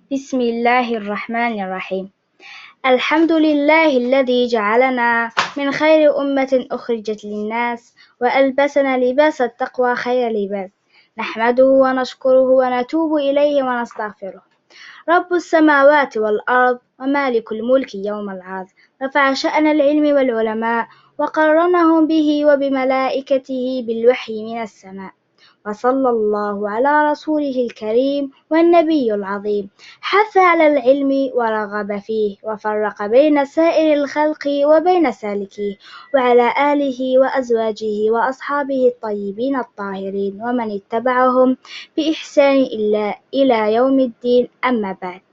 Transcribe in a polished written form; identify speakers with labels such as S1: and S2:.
S1: بسم الله الرحمن الرحيم. الحمد لله الذي جعلنا من خير أمة أخرجت للناس وألبسنا لباس التقوى خير لباس، نحمده ونشكره ونتوب إليه ونستغفره. رب السماوات والأرض ومالك الملك يوم العرض، رفع شأن العلم والعلماء وقرنهم به وبملائكته بالوحي من السماء، وصلى الله على رسوله الكريم والنبي العظيم، حث على العلم ورغب فيه وفرق بين سائر الخلق وبين سالكيه، وعلى آله وأزواجه وأصحابه الطيبين الطاهرين ومن اتبعهم بإحسان إلى يوم الدين. أما بعد،